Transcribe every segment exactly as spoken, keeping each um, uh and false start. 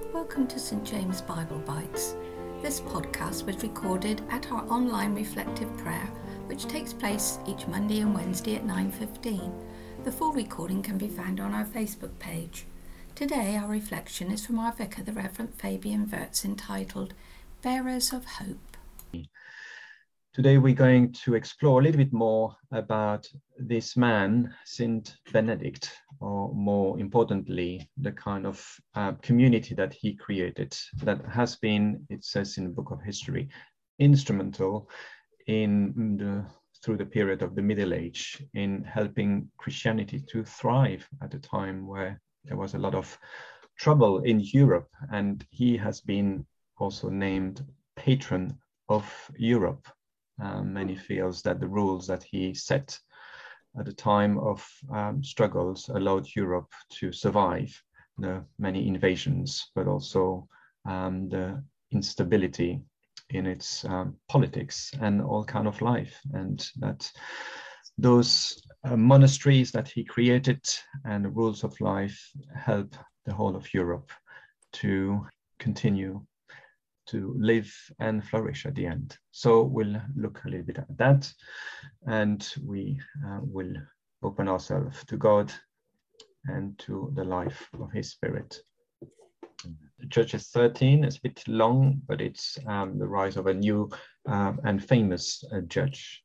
Welcome to Saint James Bible Bites. This podcast was recorded at our online reflective prayer, which takes place each Monday and Wednesday at nine fifteen. The full recording can be found on our Facebook page. Today our reflection is from our vicar, the Reverend Fabian Wirtz, entitled Bearers of Hope. Today we're going to explore a little bit more about this man, Saint Benedict, or more importantly, the kind of uh, community that he created that has been, it says in the Book of History, instrumental in the, through the period of the Middle Age in helping Christianity to thrive at a time where there was a lot of trouble in Europe, and he has been also named patron of Europe. Um, many feels that the rules that he set at the time of um, struggles allowed Europe to survive the many invasions, but also um, the instability in its um, politics and all kind of life. And that those uh, monasteries that he created and the rules of life help the whole of Europe to continue to live and flourish at the end. So we'll look a little bit at that, and we uh, will open ourselves to God and to the life of his Spirit. The Churches thirteen is a bit long, but it's um, the rise of a new uh, and famous uh, judge.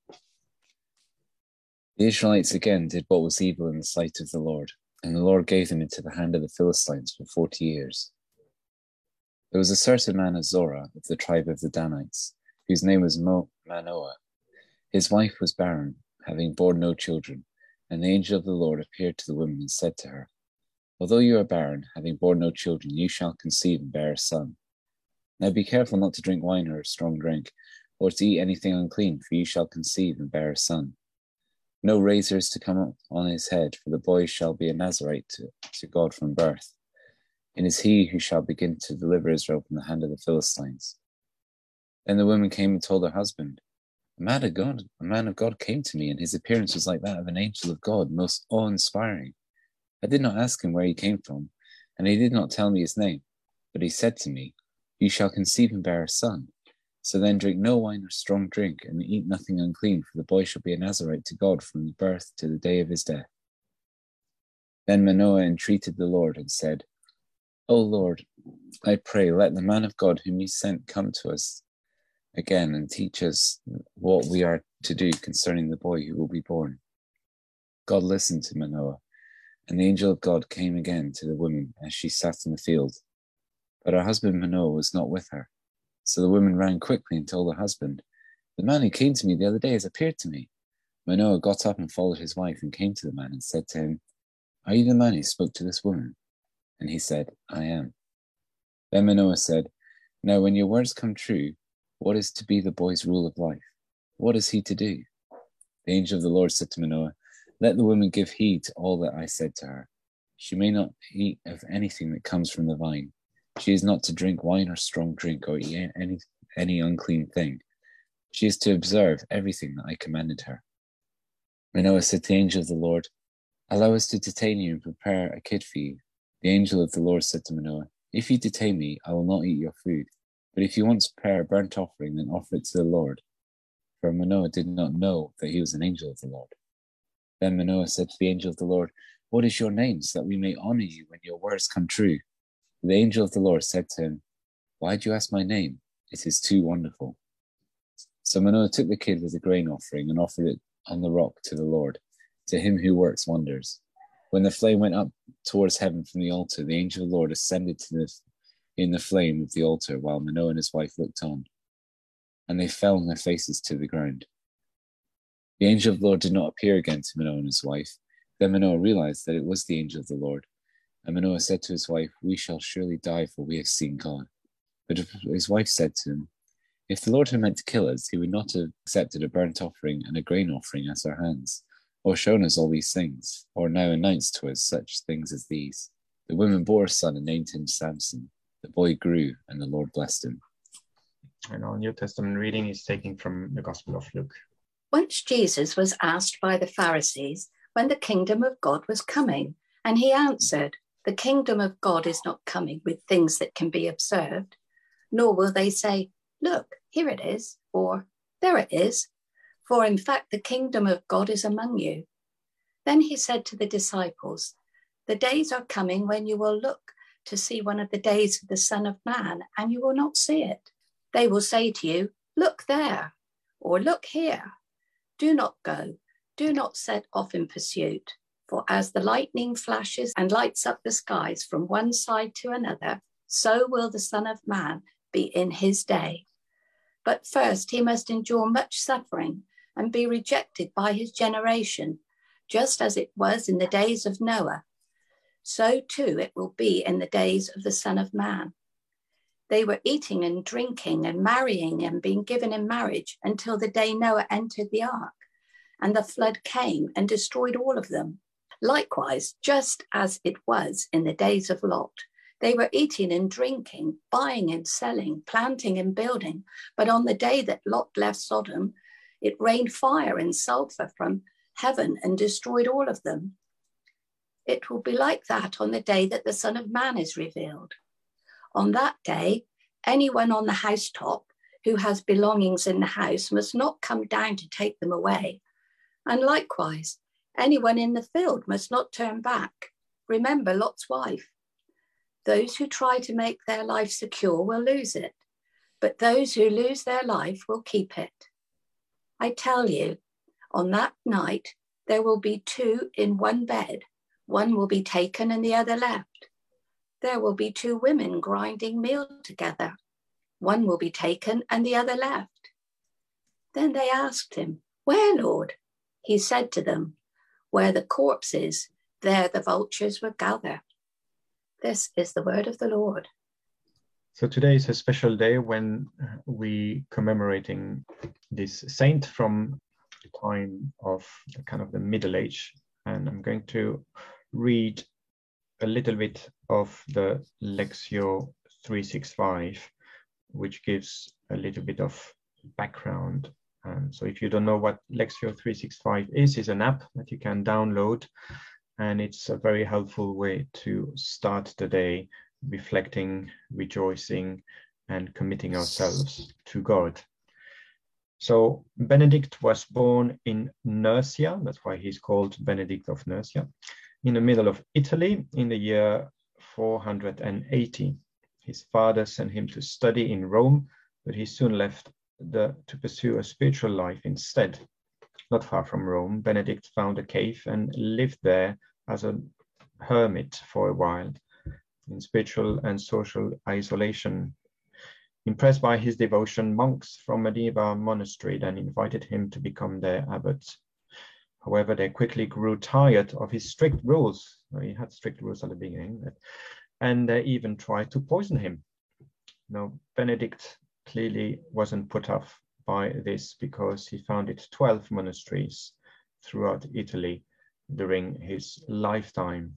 The Israelites again did what was evil in the sight of the Lord, and the Lord gave them into the hand of the Philistines for forty years. There was a certain man of Zorah of the tribe of the Danites, whose name was Mo- Manoah. His wife was barren, having borne no children, and the angel of the Lord appeared to the woman and said to her, "Although you are barren, having borne no children, you shall conceive and bear a son. Now be careful not to drink wine or strong drink, or to eat anything unclean, for you shall conceive and bear a son. No razor is to come up on his head, for the boy shall be a Nazarite to, to God from birth. It is he who shall begin to deliver Israel from the hand of the Philistines." Then the woman came and told her husband, A man of God, a man of God came to me, and his appearance was like that of an angel of God, most awe-inspiring. I did not ask him where he came from, and he did not tell me his name, but he said to me, You shall conceive and bear a son. So then drink no wine or strong drink, and eat nothing unclean, for the boy shall be a Nazarite to God from birth to the day of his death. Then Manoah entreated the Lord and said, O Lord, I pray, let the man of God whom you sent come to us again and teach us what we are to do concerning the boy who will be born. God listened to Manoah, and the angel of God came again to the woman as she sat in the field. But her husband Manoah was not with her. So the woman ran quickly and told her husband, The man who came to me the other day has appeared to me. Manoah got up and followed his wife and came to the man and said to him, Are you the man who spoke to this woman? And he said, I am. Then Manoah said, Now when your words come true, what is to be the boy's rule of life? What is he to do? The angel of the Lord said to Manoah, Let the woman give heed to all that I said to her. She may not eat of anything that comes from the vine. She is not to drink wine or strong drink or eat any, any unclean thing. She is to observe everything that I commanded her. Manoah said to the angel of the Lord, Allow us to detain you and prepare a kid for you. The angel of the Lord said to Manoah, If you detain me, I will not eat your food. But if you want to prepare a burnt offering, then offer it to the Lord. For Manoah did not know that he was an angel of the Lord. Then Manoah said to the angel of the Lord, What is your name, so that we may honor you when your words come true? The angel of the Lord said to him, Why do you ask my name? It is too wonderful. So Manoah took the kid with the grain offering and offered it on the rock to the Lord, to him who works wonders. When the flame went up towards heaven from the altar, the angel of the Lord ascended to the, in the flame of the altar, while Manoah and his wife looked on, and they fell on their faces to the ground. The angel of the Lord did not appear again to Manoah and his wife. Then Manoah realized that it was the angel of the Lord. And Manoah said to his wife, We shall surely die, for we have seen God. But his wife said to him, If the Lord had meant to kill us, he would not have accepted a burnt offering and a grain offering at our hands, or shown us all these things, or now announced to us such things as these. The woman bore a son and named him Samson. The boy grew, and the Lord blessed him. And our New Testament reading is taken from the Gospel of Luke. Once Jesus was asked by the Pharisees when the kingdom of God was coming, and he answered, The kingdom of God is not coming with things that can be observed, nor will they say, look, here it is, or there it is. For in fact, the kingdom of God is among you. Then he said to the disciples, the days are coming when you will look to see one of the days of the Son of Man, and you will not see it. They will say to you, look there, or look here. Do not go, do not set off in pursuit. For as the lightning flashes and lights up the skies from one side to another, so will the Son of Man be in his day. But first he must endure much suffering and be rejected by his generation, just as it was in the days of Noah. So too it will be in the days of the Son of Man. They were eating and drinking and marrying and being given in marriage until the day Noah entered the ark, and the flood came and destroyed all of them. Likewise, just as it was in the days of Lot, they were eating and drinking, buying and selling, planting and building. But on the day that Lot left Sodom, it rained fire and sulfur from heaven and destroyed all of them. It will be like that on the day that the Son of Man is revealed. On that day, anyone on the housetop who has belongings in the house must not come down to take them away. And likewise, anyone in the field must not turn back. Remember Lot's wife. Those who try to make their life secure will lose it, but those who lose their life will keep it. I tell you, on that night, there will be two in one bed. One will be taken and the other left. There will be two women grinding meal together. One will be taken and the other left. Then they asked him, where, Lord? He said to them, where the corpse is, there the vultures will gather. This is the word of the Lord. So today is a special day when we commemorating this saint from the time of the kind of the Middle Age. And I'm going to read a little bit of the Lectio three sixty-five, which gives a little bit of background. Um, so if you don't know what Lectio three sixty-five is, it's an app that you can download, and it's a very helpful way to start the day reflecting, rejoicing, and committing ourselves to God. So Benedict was born in Nursia, that's why he's called Benedict of Nursia, in the middle of Italy in the year four hundred eighty. His father sent him to study in Rome, but he soon left the, to pursue a spiritual life instead. Not far from Rome, Benedict found a cave and lived there as a hermit for a while, in spiritual and social isolation. Impressed by his devotion, monks from Medieval monastery then invited him to become their abbot. However, they quickly grew tired of his strict rules. He had strict rules at the beginning, and they even tried to poison him. Now, Benedict clearly wasn't put off by this because he founded twelve monasteries throughout Italy during his lifetime.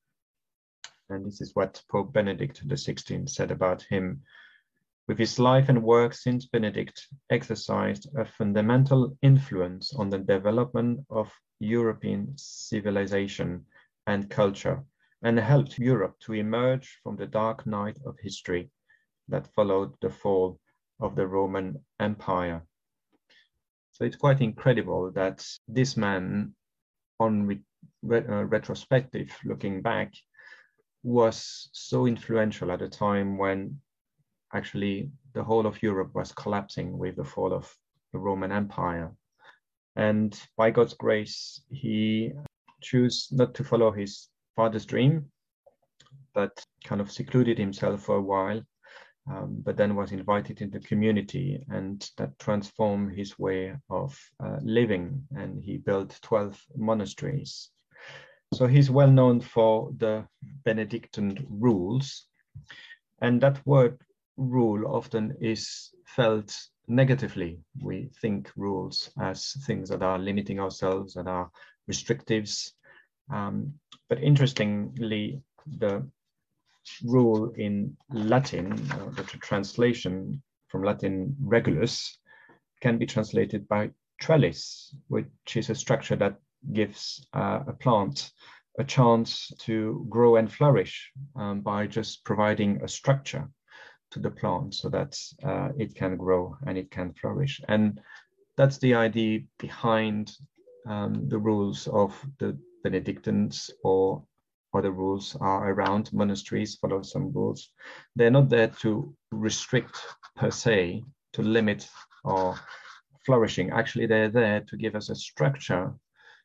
And this is what Pope Benedict the sixteenth said about him. With his life and work, Saint Benedict exercised a fundamental influence on the development of European civilization and culture, and helped Europe to emerge from the dark night of history that followed the fall of the Roman Empire. So it's quite incredible that this man, on re re uh, retrospective, looking back, was so influential at a time when actually the whole of Europe was collapsing with the fall of the Roman Empire. And by God's grace, he chose not to follow his father's dream, but kind of secluded himself for a while, um, but then was invited into community, and that transformed his way of uh, living, and he built twelve monasteries. So he's well known for the Benedictine rules, and that word rule often is felt negatively. We think rules as things that are limiting ourselves, that are restrictives. Um, but interestingly, the rule in Latin, uh, the translation from Latin regulus, can be translated by trellis, which is a structure that gives uh, a plant a chance to grow and flourish um, by just providing a structure to the plant so that uh, it can grow and it can flourish. And that's the idea behind um, the rules of the Benedictines, or other rules are around. Monasteries follow some rules. They're not there to restrict per se, to limit or flourishing. Actually, they're there to give us a structure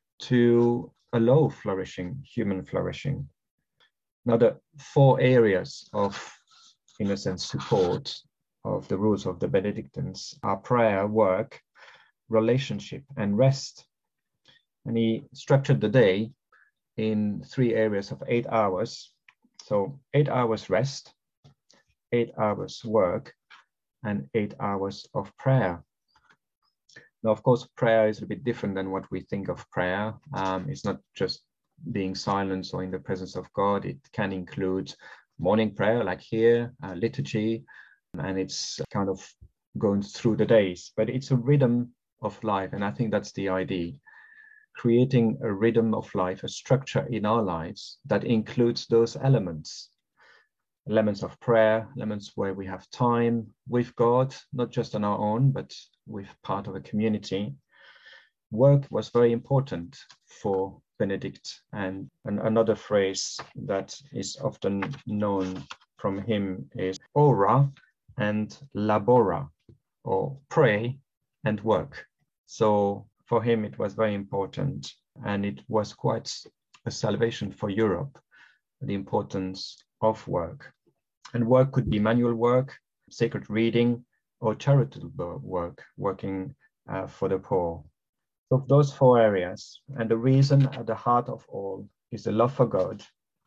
to allow flourishing, human flourishing. Now, the four areas of, in a sense, support of the rules of the Benedictines are prayer, work, relationship, and rest. And he structured the day in three areas of eight hours. So eight hours rest, eight hours work, and eight hours of prayer. Now, of course, prayer is a bit different than what we think of prayer. Um, it's not just being silent or in the presence of God. It can include morning prayer, like here, uh, liturgy, and it's kind of going through the days. But it's a rhythm of life, and I think that's the idea. Creating a rhythm of life, a structure in our lives that includes those elements. Elements of prayer, elements where we have time with God, not just on our own, but with part of a community. Work was very important for Benedict, and, and another phrase that is often known from him is ora and labora, or pray and work. So for him, it was very important, and it was quite a salvation for Europe, the importance of work. And work could be manual work, sacred reading, or charitable work, working uh, for the poor. So those four areas, and the reason at the heart of all is the love for God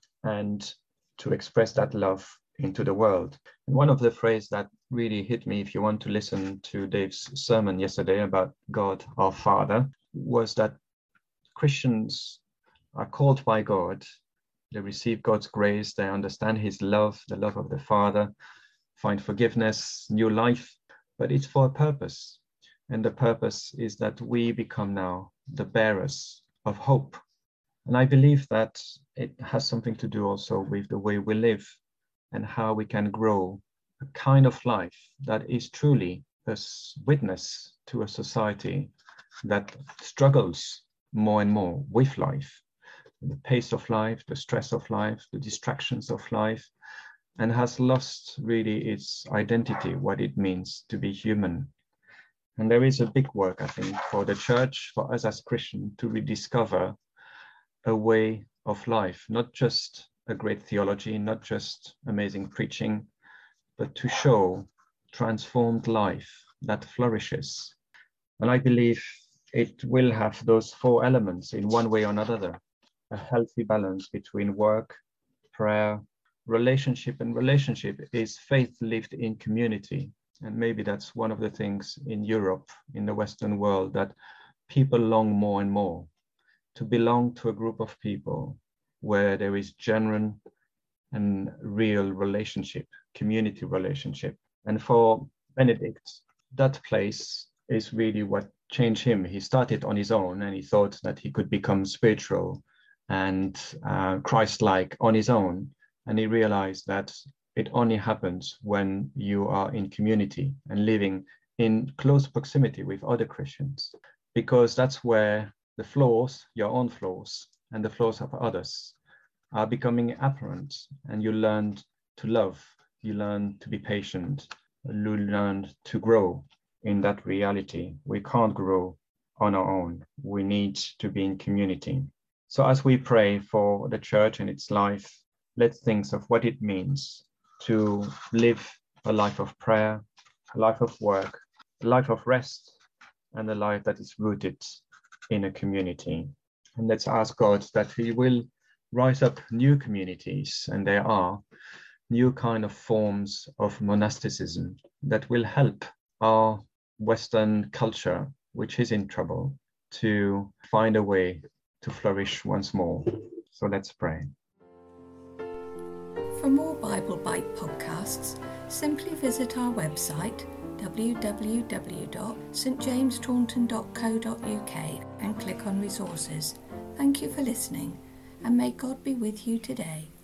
and to express that love into the world. And one of the phrases that really hit me, if you want to listen to Dave's sermon yesterday about God our Father, was that Christians are called by God. They receive God's grace, they understand his love, the love of the Father, find forgiveness, new life, but it's for a purpose. And the purpose is that we become now the bearers of hope. And I believe that it has something to do also with the way we live and how we can grow a kind of life that is truly a witness to a society that struggles more and more with life, the pace of life, the stress of life, the distractions of life, and has lost really its identity, what it means to be human. And there is a big work, I think, for the church, for us as Christians, to rediscover a way of life, not just a great theology, not just amazing preaching, but to show transformed life that flourishes. And I believe it will have those four elements in one way or another, a healthy balance between work, prayer, relationship, and relationship is faith lived in community. And maybe that's one of the things in Europe, in the Western world, that people long more and more to belong to a group of people where there is genuine and real relationship, community relationship. And for Benedict, that place is really what changed him. He started on his own and he thought that he could become spiritual and uh, Christ-like on his own. And he realized that it only happens when you are in community and living in close proximity with other Christians, because that's where the flaws, your own flaws, and the flaws of others are becoming apparent, and you learn to love, you learn to be patient, you learn to grow in that reality. We can't grow on our own. We need to be in community. So as we pray for the church and its life, let's think of what it means to live a life of prayer, a life of work, a life of rest, and a life that is rooted in a community. And let's ask God that he will rise up new communities, and there are new kind of forms of monasticism that will help our Western culture, which is in trouble, to find a way to flourish once more. So let's pray. For more Bible Bite podcasts, simply visit our website w w w dot st james taunton dot co dot u k and click on resources. Thank you for listening. and may God be with you today.